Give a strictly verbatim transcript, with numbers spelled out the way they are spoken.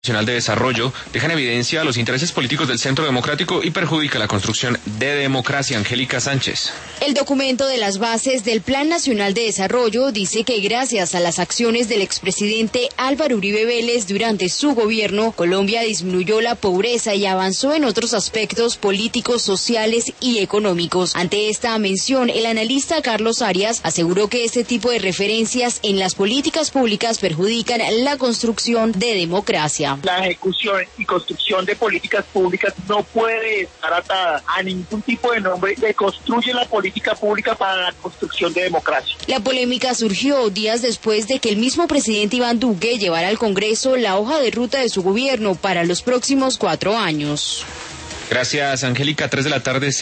Nacional de Desarrollo deja en evidencia los intereses políticos del Centro Democrático y perjudica la construcción de democracia. Angélica Sánchez. El documento de las bases del Plan Nacional de Desarrollo dice que gracias a las acciones del expresidente Álvaro Uribe Vélez durante su gobierno, Colombia disminuyó la pobreza y avanzó en otros aspectos políticos, sociales y económicos. Ante esta mención, el analista Carlos Arias aseguró que este tipo de referencias en las políticas públicas perjudican la construcción de democracia. La ejecución y construcción de políticas públicas no puede estar atada a ningún tipo de nombre que construye la política pública para la construcción de democracia. La polémica surgió días después de que el mismo presidente Iván Duque llevara al Congreso la hoja de ruta de su gobierno para los próximos cuatro años. Gracias, Angélica. Tres de la tarde.